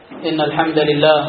إن الحمد لله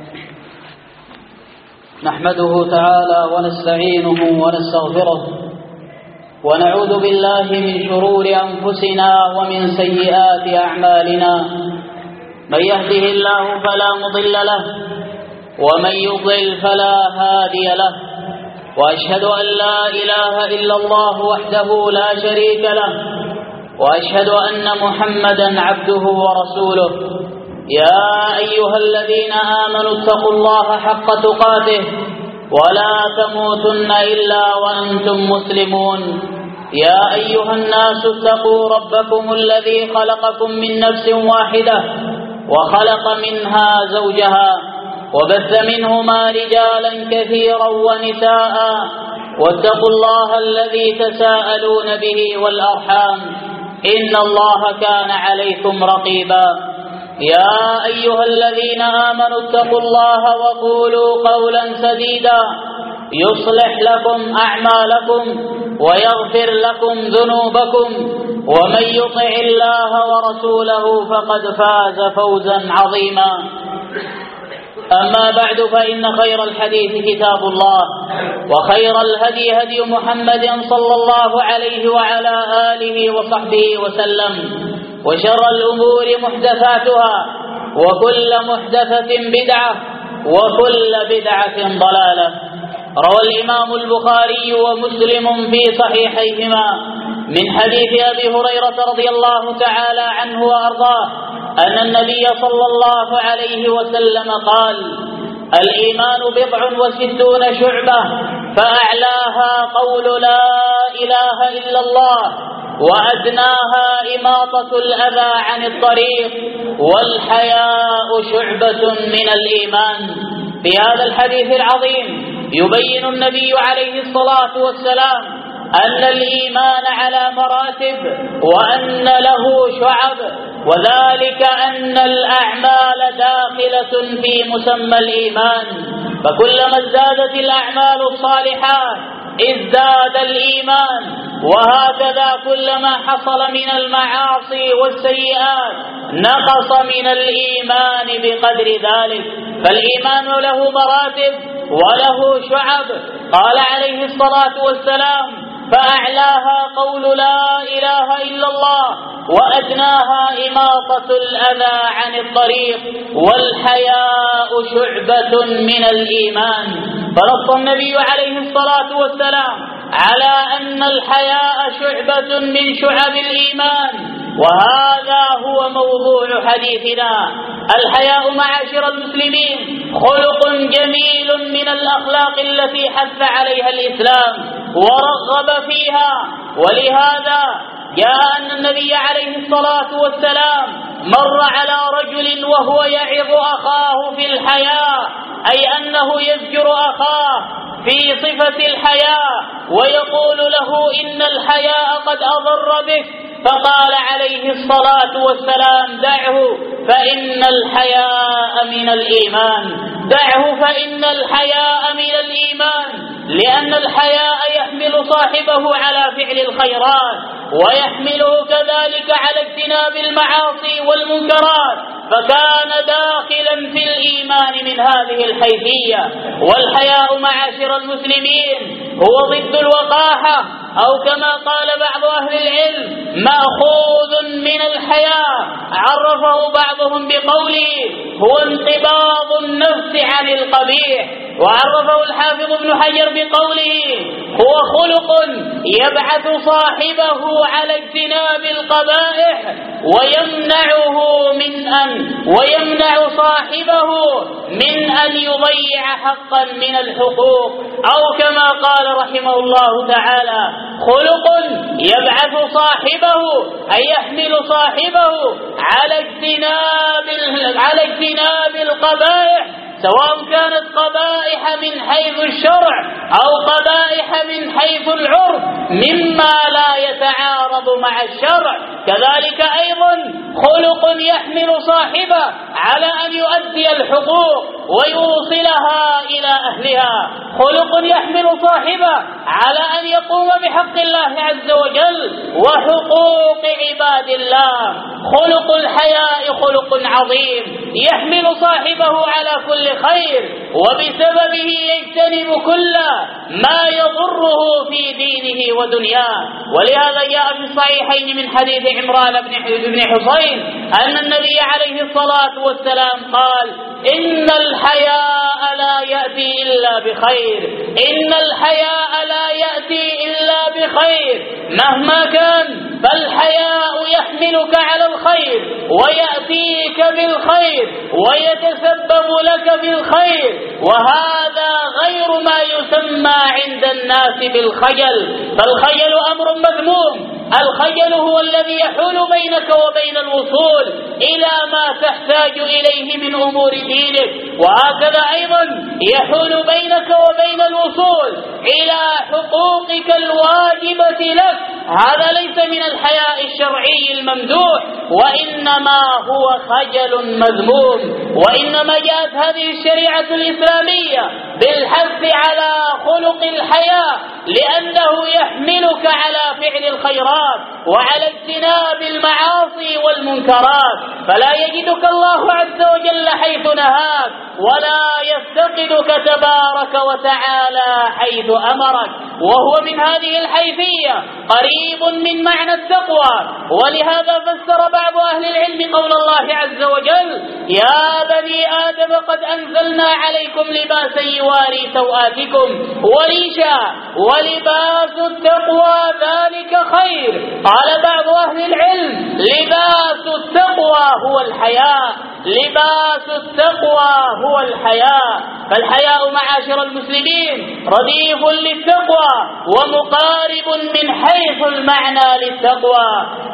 نحمده تعالى ونستعينه ونستغفره ونعوذ بالله من شرور أنفسنا ومن سيئات أعمالنا. من يهده الله فلا مضل له ومن يضلل فلا هادي له، وأشهد أن لا إله إلا الله وحده لا شريك له، وأشهد أن محمدا عبده ورسوله. يا أيها الذين آمنوا اتقوا الله حق تقاته ولا تموتن إلا وأنتم مسلمون. يا أيها الناس اتقوا ربكم الذي خلقكم من نفس واحدة وخلق منها زوجها وبث منهما رجالا كثيرا ونساء، واتقوا الله الذي تساءلون به والأرحام إن الله كان عليكم رقيبا. يا أيها الذين آمنوا اتقوا الله وقولوا قولا سديدا يصلح لكم أعمالكم ويغفر لكم ذنوبكم، ومن يطع الله ورسوله فقد فاز فوزا عظيما. أما بعد، فإن خير الحديث كتاب الله، وخير الهدي هدي محمد صلى الله عليه وعلى آله وصحبه وسلم، وشر الأمور محدثاتها، وكل محدثة بدعة، وكل بدعة ضلالة. روى الإمام البخاري ومسلم في صحيحيهما من حديث أبي هريرة رضي الله تعالى عنه وأرضاه أن النبي صلى الله عليه وسلم قال: الإيمان 67 شعبة، فأعلاها قول لا إله إلا الله، وأدناها إماطة الأذى عن الطريق، والحياء شعبة من الإيمان. في هذا الحديث العظيم يبين النبي عليه الصلاة والسلام أن الإيمان على مراتب، وأن له شعب، وذلك أن الأعمال داخلة في مسمى الإيمان، فكلما ازدادت الأعمال الصالحات ازداد الإيمان، وهكذا كلما حصل من المعاصي والسيئات نقص من الإيمان بقدر ذلك. فالإيمان له مراتب وله شعب. قال عليه الصلاة والسلام: فأعلاها قول لا إله إلا الله، وأدناها إماطة الأذى عن الطريق، والحياء شعبة من الإيمان. فنص النبي عليه الصلاة والسلام على أن الحياء شعبة من شعب الإيمان، وهذا هو موضوع حديثنا. الحياء معاشر المسلمين خلق جميل من الأخلاق التي حث عليها الإسلام ورغب فيها، ولهذا جاء أن النبي عليه الصلاة والسلام مر على رجل وهو يعظ أخاه في الحياء، أي أنه يزجر أخاه في صفة الحياء ويقول له إن الحياء قد أضر بك، فقال عليه الصلاة والسلام: دعه فإن الحياء من الإيمان، دعه فإن الحياء من الإيمان، لأن الحياء يحمل صاحبه على فعل الخيرات، ويحمله كذلك على اجتناب المعاصي والمنكرات، فكان داخلا في الإيمان من هذه الحيثية. والحياء معاشر المسلمين هو ضد الوقاحة، أو كما قال بعض أهل العلم مأخوذ من الحياء، عرفه بعضهم بقوله: هو انقباض النفس عن القبيح، وعرفه الحافظ ابن حجر بقوله: هو خلق يبعث صاحبه على اجتناب القبائح ويمنع صاحبه من أن يضيع حقا من الحقوق، أو كما قال رحمه الله تعالى: خلق يبعث صاحبه أي يحمل صاحبه على اجتناب القبائح، سواء كانت قبائح من حيث الشرع أو قبائح من حيث العرف مما لا يتعارض مع الشرع. كذلك أيضا خلق يحمل صاحبه على أن يؤدي الحقوق ويوصلها إلى أهلها، خلق يحمل صاحبه على أن يقوم بحق الله عز وجل وحقوق عباد الله. خلق الحياء خلق عظيم يحمل صاحبه على كل خير، وبسببه يجتنب كل ما يضره في دينه ودنياه. ولهذا جاء في الصحيحين من حديث عمران بن حصين أن النبي عليه الصلاة والسلام قال: إن الحياء لا يأتي إلا بخير، إن الحياء لا يأتي إلا بخير مهما كان، فالحياء يحملك على الخير ويأتيك بالخير ويتسبب لك بالخير، وهذا غير ما يسمى عند الناس بالخجل. فالخجل أمر مذموم، الخجل هو الذي يحول بينك وبين الوصول إلى ما تحتاج إليه من أمور دينك، وهكذا أيضا يحول بينك وبين الوصول إلى حقوقك الواجبة لك. هذا ليس من الحياء الشرعي الممدوح، وإنما هو خجل مذموم. وإنما جاءت هذه الشريعة الإسلامية بالحث على خلق الحياء لأنه يحملك على فعل الخيرات وعلى اجتناب المعاصي والمنكرات، فلا يجدك الله عز وجل حيث نهاك، ولا يفتقدك تبارك وتعالى حيث أمرك، وهو من هذه الحيثية قريب من معنى التقوى. ولهذا فسر بعض أهل العلم قول الله عز وجل: يا بني آدم قد أنزلنا عليكم لباسا يواري سوآتكم وريشا ولباس التقوى ذلك خير. قال بعض أهل العلم: لباس التقوى هو الحياء، لباس التقوى هو الحياء. فالحياء معاشر المسلمين رديف للتقوى ومقارب من حيث المعنى للتقوى.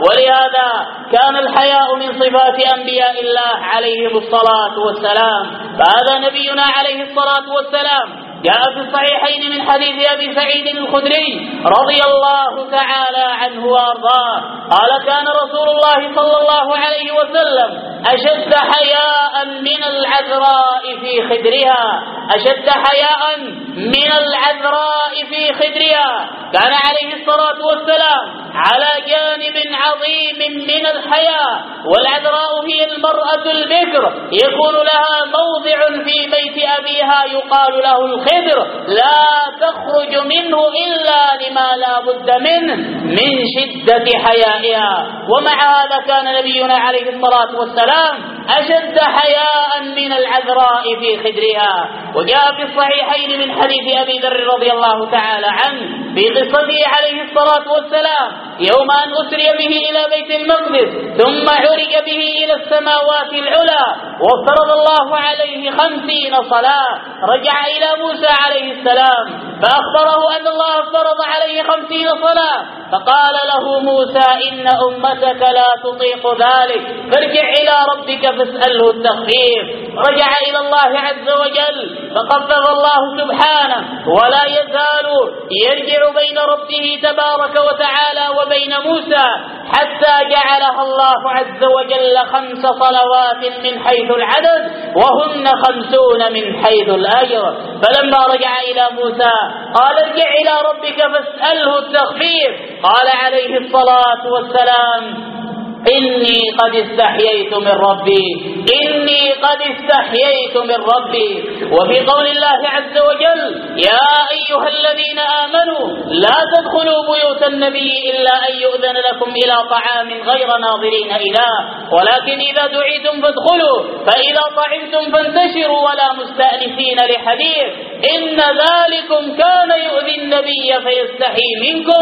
ولهذا كان الحياء من صفات أنبياء الله عليهم الصلاة والسلام. فهذا نبينا عليه الصلاة والسلام جاء في الصحيحين من حديث أبي سعيد الخدري رضي الله تعالى عنه وأرضاه قال: كان رسول الله صلى الله عليه وسلم أشد حياء من العذراء في خدرها، أشد حياء من العذراء في خدرها. كان عليه الصلاة والسلام على جانب عظيم من الحياء، والعذراء هي المرأة البكر يكون لها موضع في بيت أبيها يقال له الخدر، لا تخرج منه إلا لما لا بد منه من شدة حيائها. ومع هذا كان نبينا عليه الصلاة والسلام أشد حياء من العذراء في خدرها. وجاء في الصحيحين من حديث أبي ذر رضي الله تعالى عنه في قصته عليه الصلاة والسلام يوم أن أسري به إلى بيت المقدس ثم عرج به إلى السماوات العلى وافترض الله عليه 50 صلاة. رجع إلى موسى عليه السلام فأخبره أن الله افترض عليه 50 صلاة، فقال له موسى: إن أمتك لا تطيق ذلك، فارجع إلى ربك فاسأله التخفيف. رجع إلى الله عز وجل فخفف الله سبحانه، ولا يزال يرجع بين ربه تبارك وتعالى وبين موسى حتى جعلها الله عز وجل 5 صلوات من حيث العدد وهن 50 من حيث الأجر. فلما رجع إلى موسى قال: ارجع إلى ربك فاسأله التخفيف. قال عليه الصلاة والسلام: إني قد استحييت من ربي، إني قد استحييت من ربي. وفي قول الله عز وجل: يا أيها الذين آمنوا لا تدخلوا بيوت النبي إلا أن يؤذن لكم إلى طعام غير ناظرين إناه، ولكن إذا دعيتم فادخلوا، فإذا طعمتم فانتشروا ولا مستأنسين لحديث، إن ذلكم كان يؤذي النبي فيستحيي منكم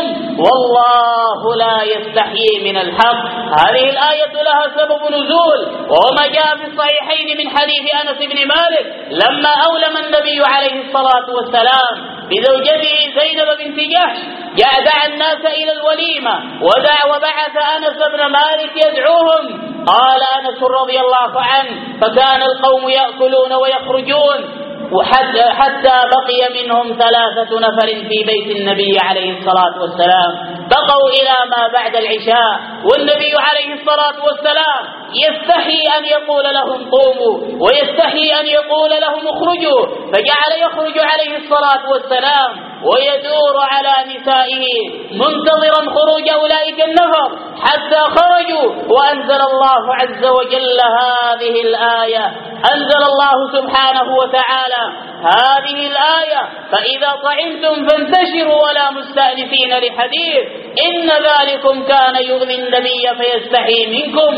والله لا يستحيي من الحق. هذه الآية لها سبب نزول، وما جاء في الصحيحين من حديث أنس بن مالك لما أولم النبي عليه الصلاة والسلام بزوجته زينب بنت جحش دعا الناس إلى الوليمة وبعث أنس بن مالك يدعوهم. قال أنس رضي الله عنه: فكان القوم يأكلون ويخرجون حتى بقي منهم 3 نفر في بيت النبي عليه الصلاة والسلام. بقوا إلى ما بعد العشاء، والنبي عليه الصلاة والسلام يستحي أن يقول لهم قوموا ويستحي أن يقول لهم اخرجوا، فجعل يخرج عليه الصلاة والسلام ويدور على نسائه منتظرا خروج أولئك النفر حتى خرجوا. وأنزل الله عز وجل هذه الآية، أنزل الله سبحانه وتعالى هذه الآية: فإذا طعمتم فانتشروا ولا مستأنسين لحديث إن ذلكم كان يؤذي النبي فيستحيي منكم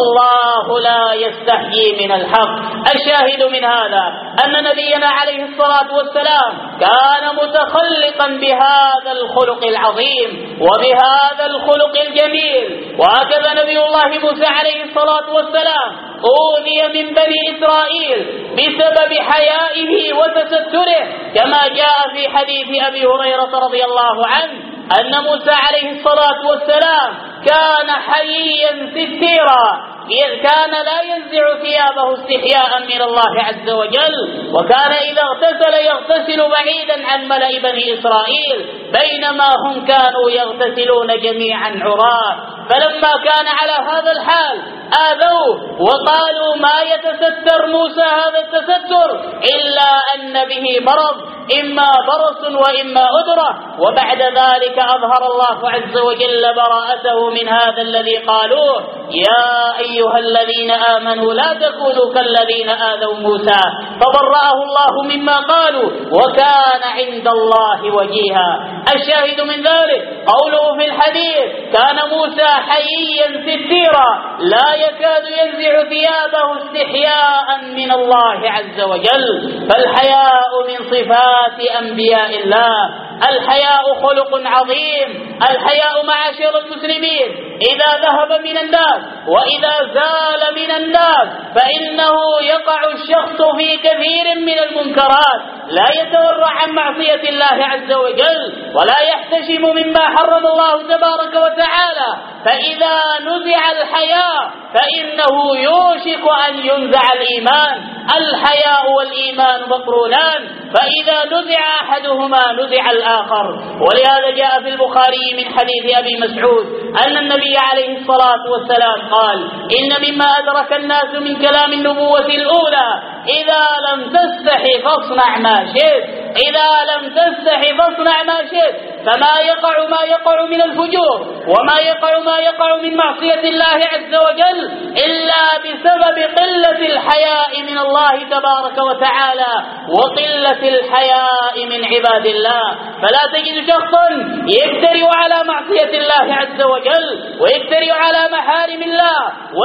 والله لا يستحيي من الحق. الشاهد من هذا أن نبينا عليه الصلاة والسلام كان متخلقا بهذا الخلق العظيم وبهذا الخلق الجميل. وهكذا نبي الله موسى عليه الصلاة والسلام أوذي من بني إسرائيل بسبب حيائه وتستره، كما جاء في حديث أبي هريرة رضي الله عنه أن موسى عليه الصلاة والسلام كان حييا ستيرا، كان لا ينزع ثيابه استحياء من الله عز وجل، وكان إذا اغتسل يغتسل بعيدا عن ملأ بني إسرائيل، بينما هم كانوا يغتسلون جميعا عراة. فلما كان على هذا الحال آذوه وقالوا: ما يتستر موسى هذا التستر إلا أن به مرض، إما برص وإما أدرة. وبعد ذلك أظهر الله عز وجل براءته من هذا الذي قالوه: يا أيها الذين آمنوا لا تكونوا كالذين آذوا موسى فبرأه الله مما قالوا وكان عند الله وجيها. الشاهد من ذلك قوله في الحديث: كان موسى حييا ستيرا لا يكاد ينزع ثيابه استحياء من الله عز وجل. فالحياء من صفات أنبياء الله، الحياء خلق عظيم. الحياء معاشر المسلمين إذا ذهب من الناس وإذا زال من الناس فإنه يقع الشخص في كثير من المنكرات، لا يتورع عن معصية الله عز وجل ولا يحتشم مما حرم الله تبارك وتعالى. فإذا نزع الحياء فإنه يوشك أن ينزع الإيمان. الحياء والإيمان مقرونان، فإذا نزع أحدهما نزع الآخر. ولهذا جاء في البخاري من حديث أبي مسعود أن النبي عليه الصلاة والسلام قال: إن مما أدرك الناس من كلام النبوة الأولى: إذا لم تستحي فاصنع ما شئت، إذا لم تستحي فاصنع ما شئت. فما يقع من الفجور وما يقع من معصية الله عز وجل إلا بسبب قلة الحياء من الله تبارك وتعالى وقلة الحياء من عباد الله. فلا تجد شخصا يجترئ على معصية الله عز وجل ويجترئ على محارم الله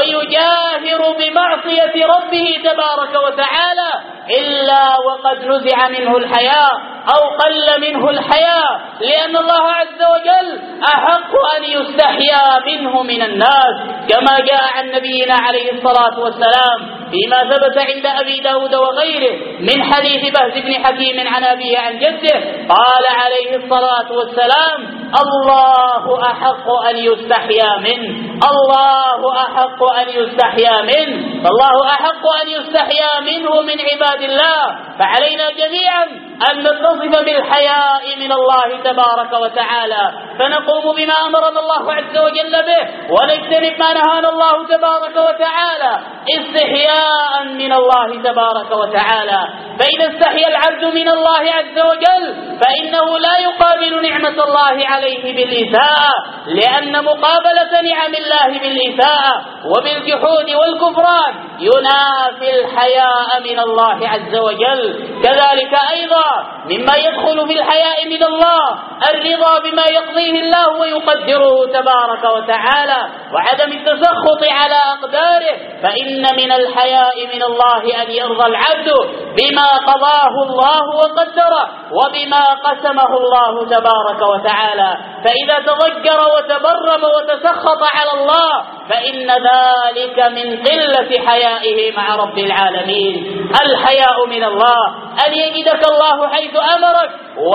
ويجاهر بمعصية ربه تبارك وتعالى إلا وقد نزع منه الحياء أو قل منه الحياء، لأن الله عز وجل أحق أن يستحيا منه من الناس، كما جاء عن نبينا عليه الصلاة والسلام فيما ثبت عند أبي داود وغيره من حديث بهز بن حكيم عن أبيه عن جده قال عليه الصلاة والسلام: الله أحق أن يستحيا منه، الله أحق أن يستحيا منه، فالله أحق أن يستحيا منه من عباد الله. فعلينا جميعا أن نتصف بالحياء من الله تبارك وتعالى، فنقوم بما أمرنا الله عز وجل به ونجتنب ما نهانا الله تبارك وتعالى استحياء من الله تبارك وتعالى. فإذا استحيا العبد من الله عز وجل فإنه لا يقابل نعمة الله عليه بالإساءة، لأن مقابلة نعم الله بالإساءة وبالجحود والكفران ينافي الحياء من الله عز وجل. كذلك أيضا مما يدخل في الحياء من الله الرضا بما يقضيه الله ويقدره تبارك وتعالى وعدم التسخط على أقداره. فإن من الحياء من الله أن يرضى العبد بما قضاه الله وقدره وبما قسمه الله تبارك وتعالى. فإذا تضجر وتبرم وتسخط على الله فإن ذلك من قلة حيائه مع رب العالمين. الحياء من الله أن يجدك الله حيث أمرك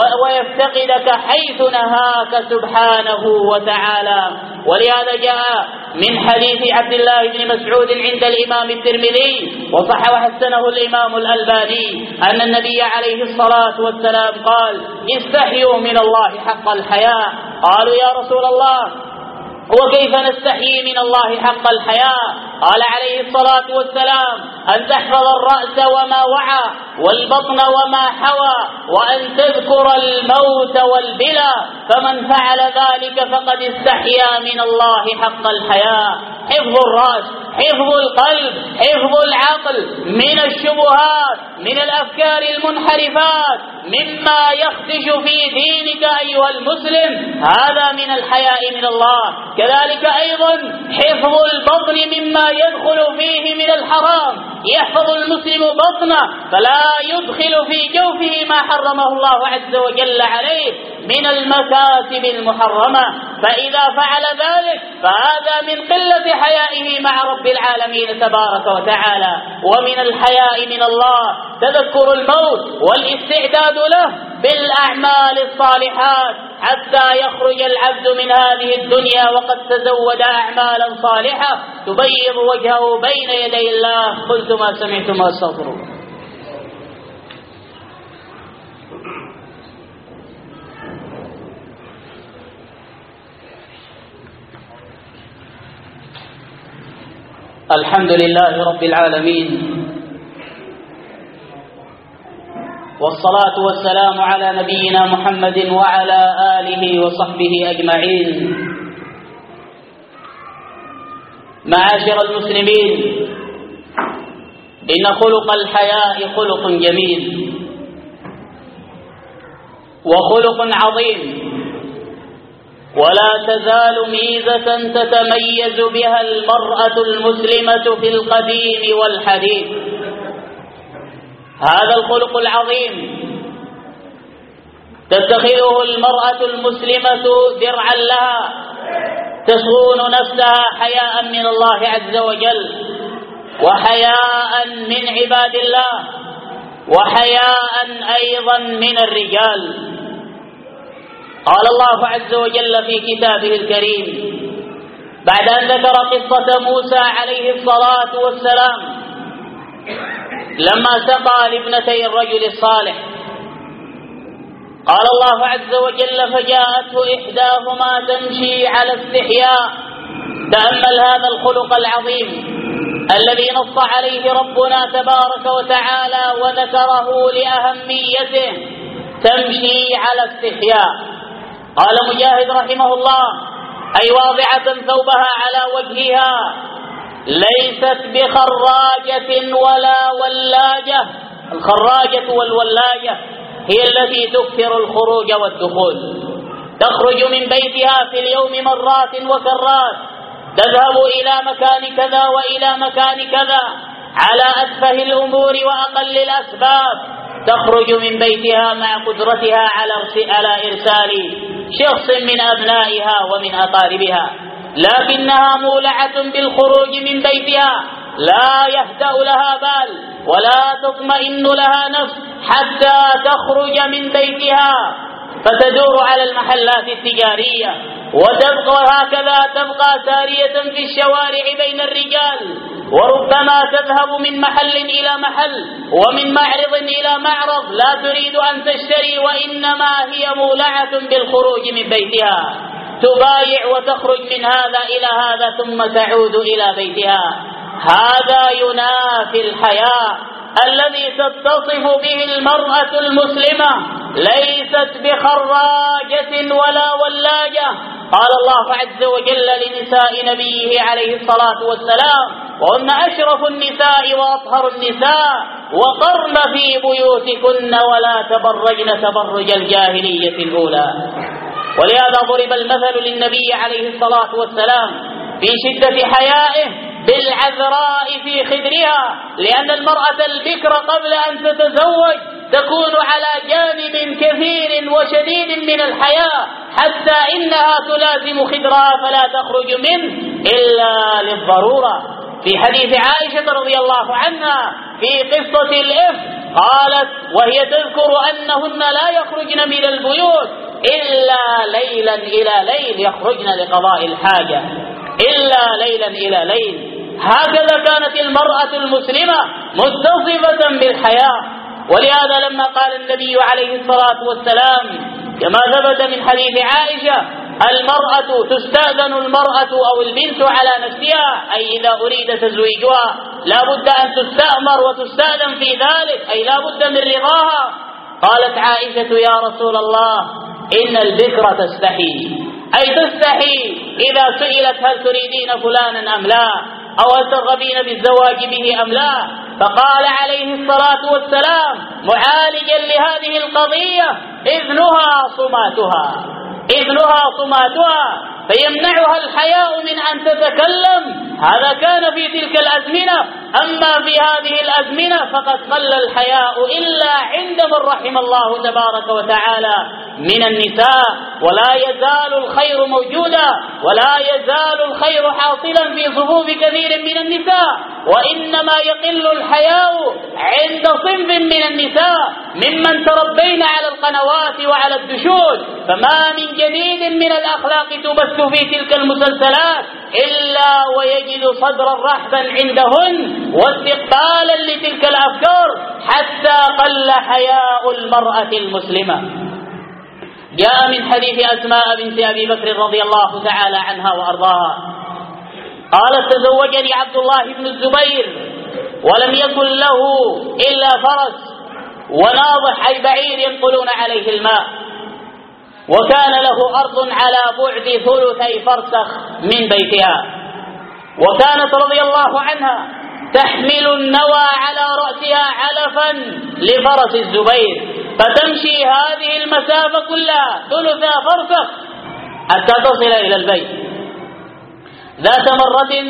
ويفتقدك حيث نهاك سبحانه وتعالى. ولهذا جاء من حديث عبد الله بن مسعود عند الإمام الترمذي وصح وحسنه الإمام الألباني أن النبي عليه الصلاة والسلام قال: استحيوا من الله حق الحياء قالوا يا رسول الله وكيف نستحيي من الله حق الحياء؟ قال عليه الصلاة والسلام أن تحفظ الرأس وما وعى والبطن وما حوى وأن تذكر الموت والبلى، فمن فعل ذلك فقد استحيا من الله حق الحياء. حفظ الرأس، حفظ القلب، حفظ العقل من الشبهات، من الأفكار المنحرفات، مما يخدش في دينك أيها المسلم، هذا من الحياء من الله. كذلك أيضا حفظ البطن مما يدخل فيه من الحرام، يحفظ المسلم بطنه فلا يدخل في جوفه ما حرمه الله عز وجل عليه من المكاسب المحرمة، فإذا فعل ذلك فهذا من قلة حيائه مع رب العالمين تبارك وتعالى. ومن الحياء من الله تذكر الموت والاستعداد له بالأعمال الصالحات حتى يخرج العبد من هذه الدنيا وقد تزود أعمالا صالحة تبيض وجهه بين يدي الله. قلت ما سمعتم واستغفروا. الحمد لله رب العالمين، والصلاة والسلام على نبينا محمد وعلى آله وصحبه أجمعين. معاشر المسلمين، إن خلق الحياء خلق جميل وخلق عظيم، ولا تزال ميزة تتميز بها المرأة المسلمة في القديم والحديث. هذا الخلق العظيم تتخذه المرأة المسلمة درعا لها تصون نفسها حياء من الله عز وجل، وحياء من عباد الله، وحياء على من الرجال. قال الله عز وجل في كتابه الكريم بعد أن ذكر قصة موسى عليه الصلاة والسلام لما سقى لابنتي الرجل الصالح، قال الله عز وجل فجاءته إحداهما تمشي على استحياء. تأمل هذا الخلق العظيم الذي نص عليه ربنا تبارك وتعالى وذكره لأهميته، تمشي على استحياء. قال مجاهد رحمه الله أي واضعة ثوبها على وجهها، ليست بخراجة ولا ولاجة. الخراجة والولاجة هي التي تكثر الخروج والدخول، تخرج من بيتها في اليوم مرات وكرات، تذهب إلى مكان كذا وإلى مكان كذا على أتفه الأمور وأقل الأسباب، تخرج من بيتها مع قدرتها على إرسال شخص من أبنائها ومن أقاربها، لكنها مولعة بالخروج من بيتها، لا يهدأ لها بال ولا تطمئن لها نفس حتى تخرج من بيتها، فتدور على المحلات التجارية وتبقى هكذا تبقى سارية في الشوارع بين الرجال، وربما تذهب من محل إلى محل ومن معرض إلى معرض، لا تريد أن تشتري وإنما هي مولعة بالخروج من بيتها، تبايع وتخرج من هذا إلى هذا ثم تعود إلى بيتها. هذا ينافي الحياء الذي تتصف به المرأة المسلمة، ليست بخراجة ولا ولاجة. قال الله عز وجل لنساء نبيه عليه الصلاة والسلام وهن أشرف النساء وأطهر النساء وقرن في بيوتكن ولا تبرجن تبرج الجاهلية الأولى. ولهذا ضرب المثل للنبي عليه الصلاة والسلام في شدة حيائه بالعذراء في خدرها، لأن المرأة البكر قبل أن تتزوج تكون على جانب كثير وشديد من الحياء حتى إنها تلازم خدرها فلا تخرج منه إلا للضرورة. في حديث عائشة رضي الله عنها في قصة الإفك قالت وهي تذكر أنهن لا يخرجن من البيوت إلا ليلا إلى ليل، يخرجن لقضاء الحاجة إلا ليلا إلى ليل. هكذا كانت المرأة المسلمة متصفة بالحياء. ولهذا لما قال النبي عليه الصلاة والسلام كما ثبت من حديث عائشة تستأذن المرأة أو البنت على نفسها، أي إذا أريد تزويجها لا بد أن تستأمر وتستأذن في ذلك، أي لا بد من رضاها. قالت عائشة: يا رسول الله إن البكر تستحي، أي تستحي إذا سئلت هل تريدين فلانا أم لا، أو هل ترغبين بالزواج به أم لا. فقال عليه الصلاة والسلام معالجا لهذه القضية: إذنها صماتها، فيمنعها الحياء من أن تتكلم. هذا كان في تلك الأزمنة، أما في هذه الأزمنة فقد قل الحياء إلا عند من رحم الله تبارك وتعالى من النساء. ولا يزال الخير موجودا، ولا يزال الخير حاصلا في صفوف كثير من النساء، وإنما يقل الحياء عند صنف من النساء ممن تربين على القنوات وعلى الدشود. فما من جديد من الأخلاق تبث في تلك المسلسلات إلا ويجد صدرا رحبا عندهن واستقبالا لتلك الأفكار، حتى قل حياء المرأة المسلمة. جاء من حديث أسماء بنت أبي بكر رضي الله تعالى عنها وأرضاها قالت: تزوجني عبد الله بن الزبير ولم يكن له إلا فرس وناضح، أي بعير ينقلون عليه الماء، وكان له أرض على بعد 3 فرسخ من بيتها، وكانت رضي الله عنها تحمل النوى على رأسها علفا لفرس الزبير، فتمشي هذه المسافة كلها 3 فرسخ حتى تصل إلى البيت. ذات مرة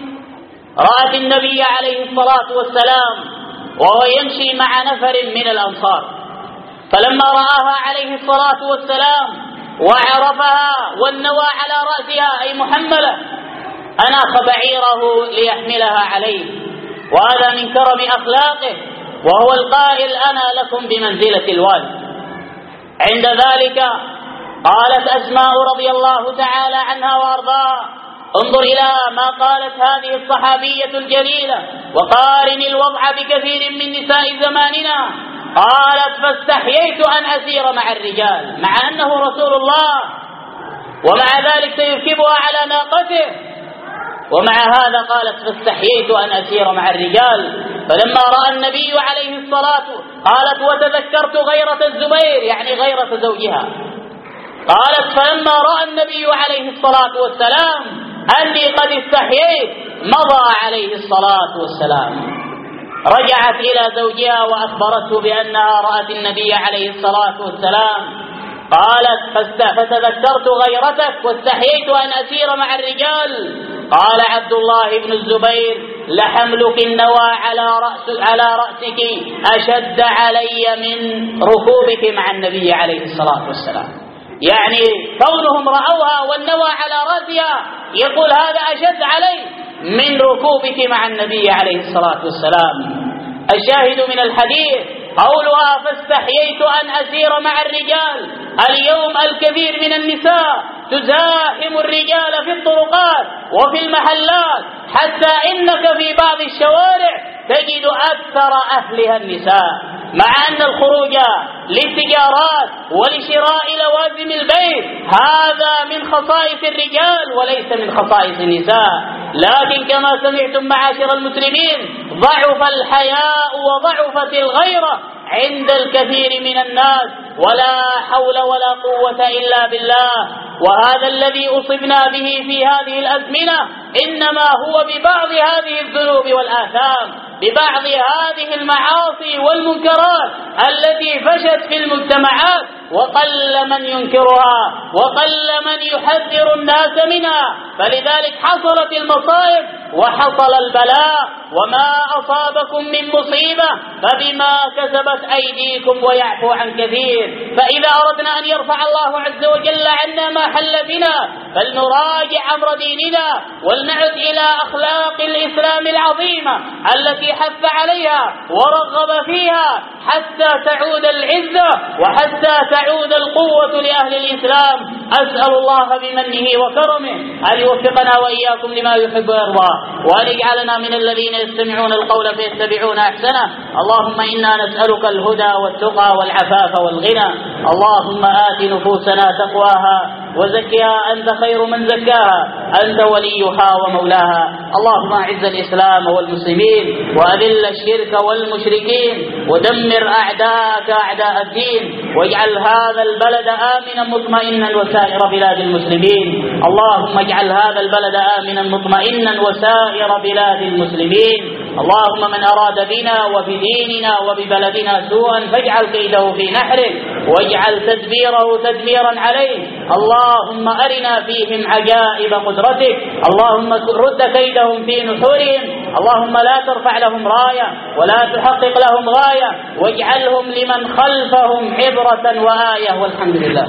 رأت النبي عليه الصلاة والسلام وهو يمشي مع نفر من الأنصار، فلما رآها عليه الصلاة والسلام وعرفها والنوى على رأسها أي محملة، أناخ بعيره ليحملها عليه، وهذا من كرم أخلاقه، وهو القائل: أنا لكم بمنزلة الوالد. عند ذلك قالت أسماء رضي الله تعالى عنها وأرضاها: انظر إلى ما قالت هذه الصحابية الجليلة وقارن الوضع بكثير من نساء زماننا. قالت: فاستحييت أن أسير مع الرجال، مع أنه رسول الله، ومع ذلك سيركبها على ناقته، ومع هذا قالت: فاستحييت أن أسير مع الرجال. فلما رأى النبي عليه الصلاة قالت: وتذكرت غيرة الزبير، يعني غيرة زوجها. قالت: فلما رأى النبي عليه الصلاة والسلام أني قد استحييت مضى عليه الصلاة والسلام. رجعت إلى زوجها وأخبرته بأنها رأت النبي عليه الصلاة والسلام. قالت: فتذكرت غيرتك واستحييت أن أسير مع الرجال. قال عبد الله بن الزبير: لحملك النوى على رأسك أشد علي من ركوبك مع النبي عليه الصلاة والسلام. يعني كونهم رأوها والنوى على رأسها يقول هذا أشد علي من ركوبك مع النبي عليه الصلاة والسلام. الشاهد من الحديث قولها: فاستحييت أن أسير مع الرجال. اليوم الكثير من النساء تزاحم الرجال في الطرقات وفي المحلات، حتى إنك في بعض الشوارع تجد أكثر أهلها النساء، مع أن الخروج للتجارات ولشراء لوازم البيت هذا من خصائص الرجال وليس من خصائص النساء. لكن كما سمعتم معاشر المسلمين ضعف الحياء وضعفت الغيرة عند الكثير من الناس، ولا حول ولا قوة إلا بالله. وهذا الذي أصبنا به في هذه الأزمنة إنما هو ببعض هذه الذنوب والآثام، ببعض هذه المعاصي والمنكرات التي فشت في المجتمعات، وقل من ينكرها وقل من يحذر الناس منها. فلذلك حصلت المصائب وحصل البلاء، وما أصابكم من مصيبة فبما كسبت أيديكم ويعفو عن كثير. فإذا أردنا أن يرفع الله عز وجل عنا ما حل بنا فلنراجع أمر ديننا ولنعد إلى أخلاق الإسلام العظيمة التي حث عليها ورغب فيها، حتى تعود العزة وحتى تعود القوة لأهل الإسلام. أسأل الله بمنه وكرمه أن يوفقنا وإياكم لما يحب ويرضى، وأن يجعلنا من الذين يستمعون القول فيتبعون أحسنه. اللهم إنا نسألك الهدى والتقى والعفاف والغنى. اللهم آت نفوسنا تقواها وزكها أنت خير من زكاها، أنت وليها ومولاها. اللهم أعز الإسلام والمسلمين وأذل الشرك والمشركين ودمر أعداءك أعداء الدين، واجعل هذا البلد آمنا مطمئنا وسائر بلاد المسلمين. اللهم اجعل هذا البلد آمنا مطمئنا وسائر بلاد المسلمين. اللهم من أراد بنا وبديننا وببلدنا سوءا فاجعل كيده في نحره واجعل تدبيره تدميرا عليه. اللهم أرنا فيهم عجائب قدرتك. اللهم رد كيدهم في نحورهم. اللهم لا ترفع لهم راية ولا تحقق لهم غاية، واجعلهم لمن خلفهم عبرة وآية، والحمد لله.